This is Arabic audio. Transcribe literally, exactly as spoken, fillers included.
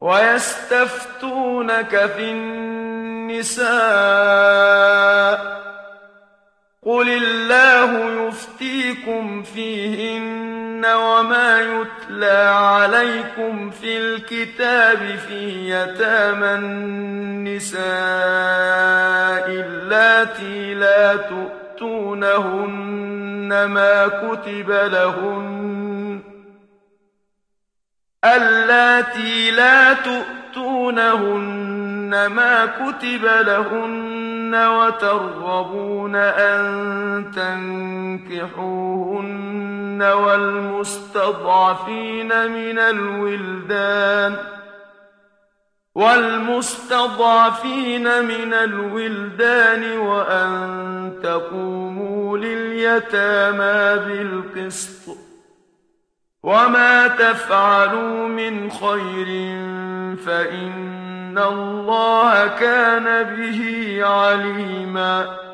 ويستفتونك في النساء قل الله يفتيكم فيهن وما يتلى عليكم في الكتاب في يتامى النساء اللاتي لا تؤتونهن ما كتب لهن اللاتي لا تؤتونهن ما كتب لهن وترغبون أن تنكحوهن والمستضعفين من الولدان والمستضعفين من الولدان وأن تقوموا لليتامى بالقسط وما تفعلوا من خير فإن الله كان به عليما